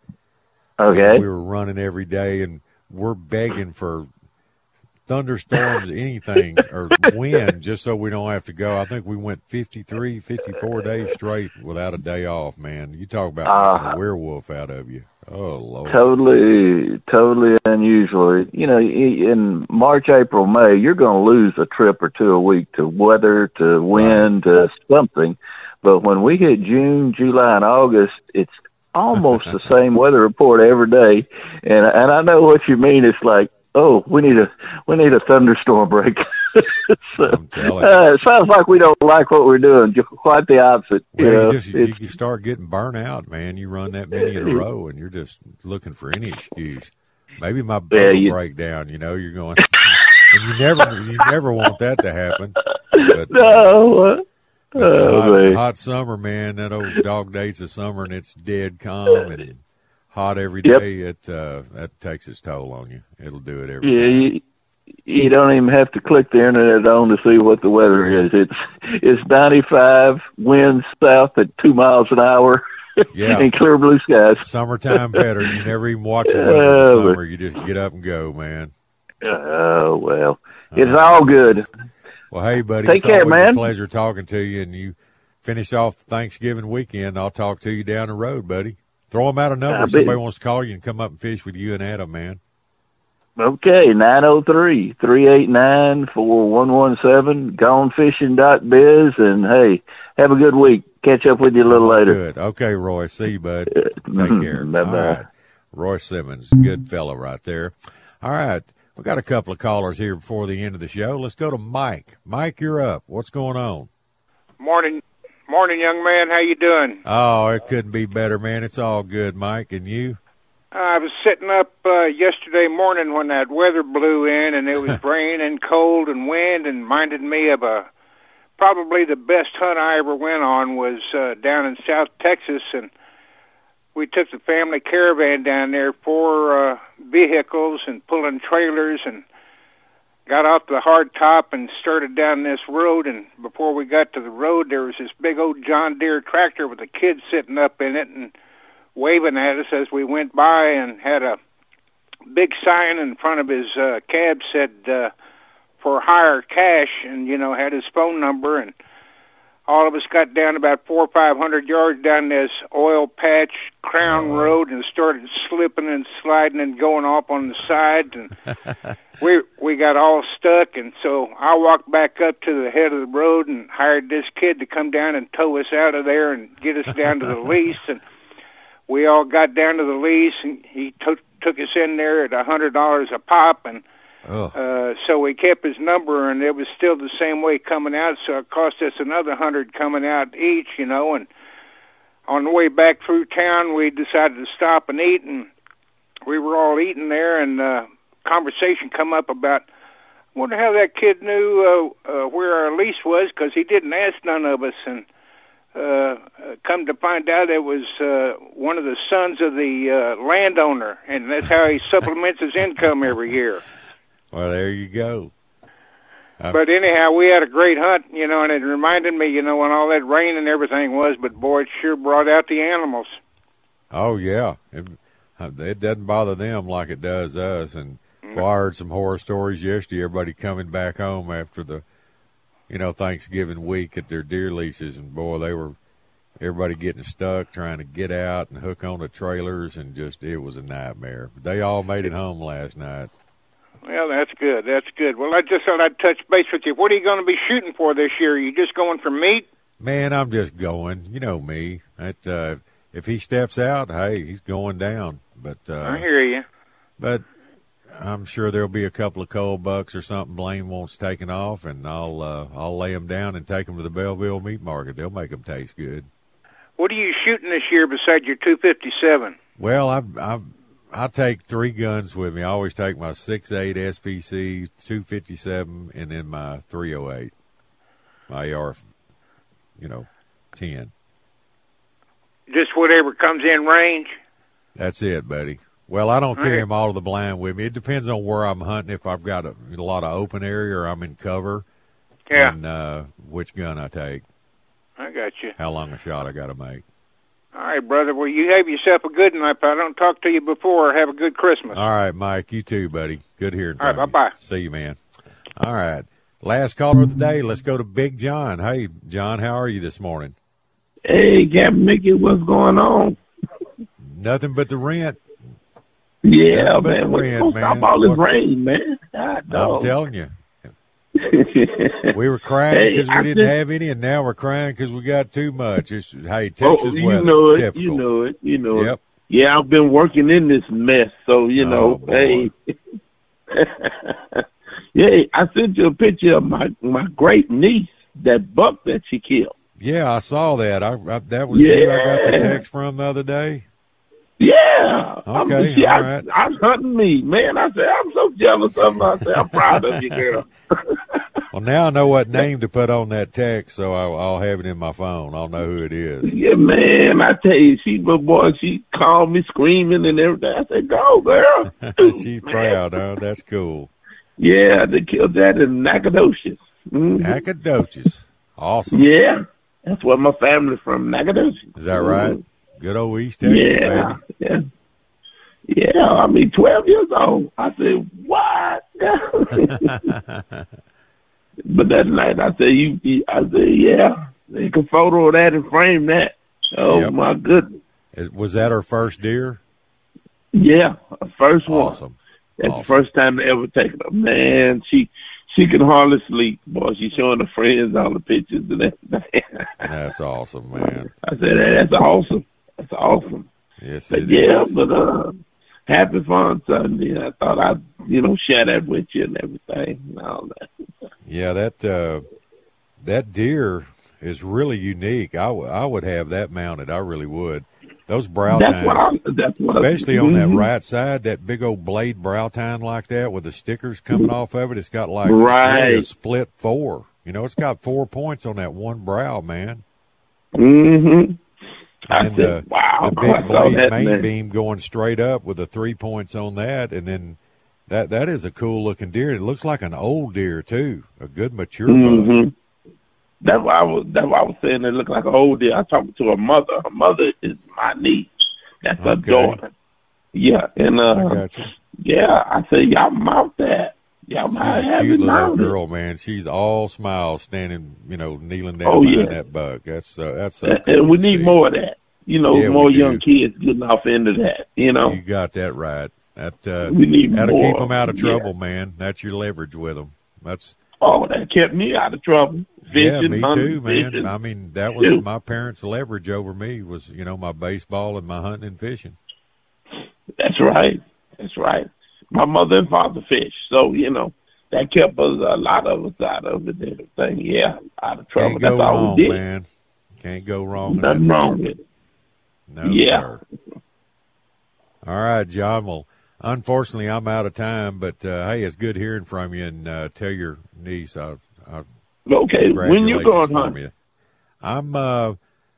okay. we were running every day, and we're begging for thunderstorms, anything, or wind, just so we don't have to go. I think we went fifty-three, fifty-four days straight without a day off, man. You talk about uh, a werewolf out of you. Oh, Lord. Totally, totally unusual. You know, in March, April, May, you're going to lose a trip or two a week to weather, to wind, right. to something. But when we hit June, July, and August, it's almost the same weather report every day. And and I know what you mean. It's like, oh, we need a we need a thunderstorm break. So, I'm telling uh, it sounds like we don't like what we're doing. Just quite the opposite. Well, you know, you, just, you, you start getting burnt out, man. You run that many in a row, and you're just looking for any excuse. Maybe my boat yeah, will you, break down. You know, you're going, and you never you never want that to happen. But, no. Uh, but oh, hot, hot summer, man. That old dog days of summer, and it's dead calm and hot every day. Yep. It uh, that takes its toll on you. It'll do it every yeah, time. You, you don't even have to click the internet on to see what the weather is. It's it's ninety-five, winds south at two miles an hour, yeah, and clear blue skies. Summertime better. You never even watch the weather in the summer. You just get up and go, man. Oh, well, it's uh, all good. Well, hey, buddy, Take it's care, always man. a pleasure talking to you, and you finish off Thanksgiving weekend. I'll talk to you down the road, buddy. Throw them out a number if somebody wants to call you and come up and fish with you and Adam, man. Okay, nine oh three, three eight nine, four one one seven, gone fishing dot biz, and, hey, have a good week. Catch up with you a little oh, later. Good. Okay, Roy. See you, bud. Take care. Bye-bye. All right. Roy Simmons, good fellow right there. All right. We got a couple of callers here before the end of the show. Let's go to Mike. Mike, you're up. What's going on? Morning. Morning, young man. How you doing? Oh, it couldn't be better, man. It's all good, Mike. And you? I was sitting up uh, yesterday morning when that weather blew in, and it was rain and cold and wind, and reminded me of a probably the best hunt I ever went on was uh, down in South Texas, and we took the family caravan down there, four uh, vehicles and pulling trailers, and got off the hard top and started down this road. And before we got to the road, there was this big old John Deere tractor with a kid sitting up in it and waving at us as we went by, and had a big sign in front of his uh, cab said uh, for hire cash, and, you know, had his phone number. And all of us got down about four or five hundred yards down this oil patch Crown oh. Road and started slipping and sliding and going off on the side, and we we got all stuck. And so I walked back up to the head of the road and hired this kid to come down and tow us out of there and get us down to the lease. And we all got down to the lease, and he took took us in there at a hundred dollars a pop, and oh. uh, so we kept his number, and it was still the same way coming out. So it cost us another hundred coming out each, you know. And on the way back through town, we decided to stop and eat, and we were all eating there, and uh, conversation come up about, I wonder how that kid knew uh, uh, where our lease was, because he didn't ask none of us. And uh, come to find out it was uh, one of the sons of the uh, landowner, and that's how he supplements his income every year. Well, there you go. Uh, but anyhow, we had a great hunt, you know, and it reminded me, you know, when all that rain and everything was, but boy, it sure brought out the animals. Oh, yeah. It, it doesn't bother them like it does us. And mm-hmm. well, I heard some horror stories yesterday, everybody coming back home after the, you know, Thanksgiving week at their deer leases, and boy, they were, everybody getting stuck, trying to get out and hook on the trailers, and just, it was a nightmare. But they all made it home last night. Well, that's good. That's good. Well, I just thought I'd touch base with you. What are you going to be shooting for this year? Are you just going for meat? Man, I'm just going. You know me. That, uh, if he steps out, hey, he's going down. But uh, I hear you. But I'm sure there'll be a couple of cold bucks or something Blaine wants taken off, and I'll uh, I'll lay them down and take them to the Belleville Meat Market. They'll make them taste good. What are you shooting this year besides your two fifty-seven? Well, I've I've I take three guns with me. I always take my six eight S P C, two fifty-seven, and then my three oh eight, my A R, you know, ten. Just whatever comes in range? That's it, buddy. Well, I don't carry right. them all to the blind with me. It depends on where I'm hunting, if I've got a, a lot of open area or I'm in cover, yeah. and uh, which gun I take. I got you. How long a shot I got to make. All right, brother. Well, you have yourself a good night. If I don't talk to you before, have a good Christmas. All right, Mike. You too, buddy. Good hearing from you. All right, you. bye-bye. See you, man. All right. Last caller of the day. Let's go to Big John. Hey, John, how are you this morning? Hey, Captain Mickey, what's going on? Nothing but the rent. Yeah, Nothing man. What's supposed to stop all this rain, man? God, I'm dog. telling you. We were crying because hey, we didn't said, have any, and now we're crying because we got too much. It's, hey, oh, Texas you weather. know it. Typical. You know it. You know yep. it. Yeah, I've been working in this mess, so, you know, oh, hey. Yeah, I sent you a picture of my, my great niece, that buck that she killed. Yeah, I saw that. I, I That was yeah. who I got the text from the other day? Yeah. Okay, see, all I, right. I was hunting me. Man, I said, I'm so jealous of her. I said, I'm proud of you, girl. Well, now I know what name to put on that text, so I'll, I'll have it in my phone. I'll know who it is. Yeah, man, I tell you, she, but boy, she called me screaming and everything. I said, go, girl. She's proud, huh? That's cool. Yeah, they killed that in Nacogdoches. Mm-hmm. Nacogdoches. Awesome. Yeah, that's where my family's from, Nacogdoches. Is that right? Mm-hmm. Good old East Texas, yeah, baby. yeah. Yeah, I mean, twelve years old. I said, what? But that night, I said, you, you I said, yeah, they can photo that and frame that. Oh, yep. My goodness. Was that her first deer? Yeah, her first one. Awesome. That's awesome. the first time they ever taken her. Man, she she can hardly sleep. Boy, she's showing her friends all the pictures and everything. That's awesome, man. I said, that's awesome. That's awesome. Yes, but it yeah, is. but uh, happy fun Sunday. I thought I'd, you know, share that with you and everything and all that. Yeah, that uh, that deer is really unique. I, w- I would have that mounted. I really would. Those brow that's tines, what I, that's what especially I, on mm-hmm. that right side, that big old blade brow tine like that with the stickers coming off of it. It's got like right. it's really a split four. You know, it's got four points on that one brow, man. Mm-hmm. I And said, the, wow. the big blade that, main man. beam going straight up with the three points on that, and then that that is a cool looking deer. It looks like an old deer too, a good mature mm-hmm. buck. That's why I was. That's why I was saying it looked like an old deer. I talked to her mother. Her mother is my niece. That's her Okay. daughter. Yeah, and uh, I got you. yeah, I said y'all mount that. Y'all She's might a have cute it little mounted. girl, man. She's all smiles, standing, you know, kneeling down Oh, behind yeah. that buck. That's uh, that's so And, cool and we to need see. more of that. You know, Yeah, we more do. young kids getting off into that. You know, You got that right. That uh, we need that'll more. keep them out of Yeah. trouble, man. That's your leverage with them. That's Oh, that kept me out of trouble. yeah, Fishing, me hunting, too, man. fishing. I mean, that was Shoot. my parents' leverage over me was, you know, my baseball and my hunting and fishing. That's right. That's right. My mother and father fished, so you know that kept us a lot of us out of it. And everything, yeah, out of trouble. Can't That's go all wrong, we did. man. Can't go wrong. in Nothing that wrong department. with it. No, Yeah. sir. All right, John. Well, unfortunately, I'm out of time, but uh, hey, it's good hearing from you, and uh, tell your niece I, I Okay, when you congratulations going from hunting? you. I'm uh,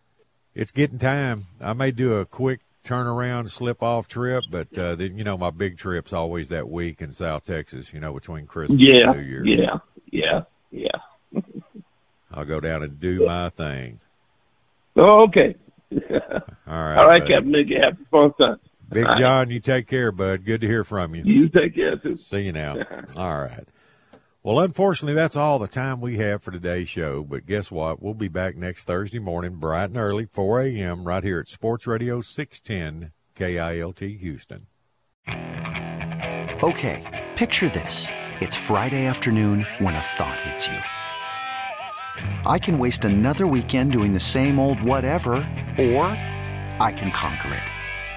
it's getting time. I may do a quick turnaround, slip-off trip, but, uh, then, you know, my big trip's always that week in South Texas, you know, between Christmas Yeah, and New Year's. yeah, yeah, yeah. I'll go down and do my thing. Oh, okay. All right. All right, buddy. Captain Nick. Have a fun time. Big All John, you take care, bud. Good to hear from you. You take care, too. See you now. All right. Well, unfortunately, that's all the time we have for today's show. But guess what? We'll be back next Thursday morning, bright and early, four a.m., right here at Sports Radio six ten K I L T Houston. Okay, picture this. It's Friday afternoon when a thought hits you. I can waste another weekend doing the same old whatever, or I can conquer it.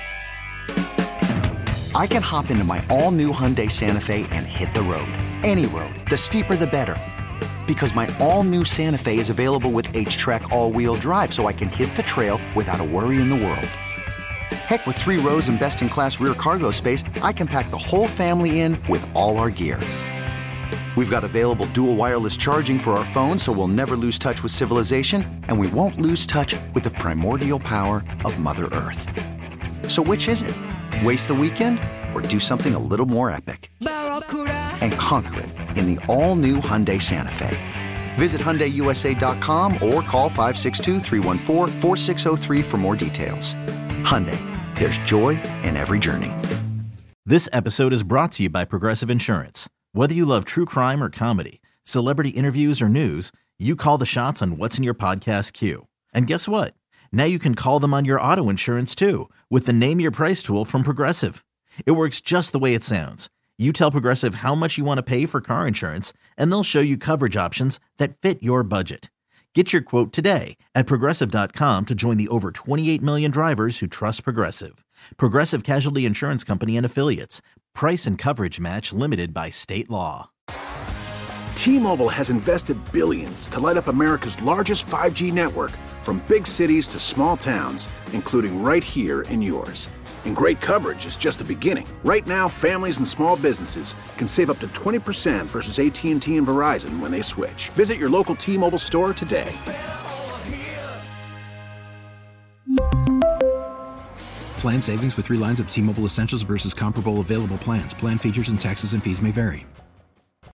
I can hop into my all-new Hyundai Santa Fe and hit the road. Any road. The steeper, the better. Because my all-new Santa Fe is available with H-Track all-wheel drive, so I can hit the trail without a worry in the world. Heck, with three rows and best-in-class rear cargo space, I can pack the whole family in with all our gear. We've got available dual wireless charging for our phones, so we'll never lose touch with civilization, and we won't lose touch with the primordial power of Mother Earth. So which is it? Waste the weekend or do something a little more epic? And conquer it in the all-new Hyundai Santa Fe. Visit Hyundai U S A dot com or call five six two, three one four, four six zero three for more details. Hyundai, there's joy in every journey. This episode is brought to you by Progressive Insurance. Whether you love true crime or comedy, celebrity interviews or news, you call the shots on what's in your podcast queue. And guess what? Now you can call them on your auto insurance too with the Name Your Price tool from Progressive. It works just the way it sounds. You tell Progressive how much you want to pay for car insurance, and they'll show you coverage options that fit your budget. Get your quote today at Progressive dot com to join the over twenty-eight million drivers who trust Progressive. Progressive Casualty Insurance Company and Affiliates. Price and coverage match limited by state law. T-Mobile has invested billions to light up America's largest five G network, from big cities to small towns, including right here in yours. And great coverage is just the beginning. Right now, families and small businesses can save up to twenty percent versus A T and T and Verizon when they switch. Visit your local T-Mobile store today. Plan savings with three lines of T-Mobile Essentials versus comparable available plans. Plan features and taxes and fees may vary.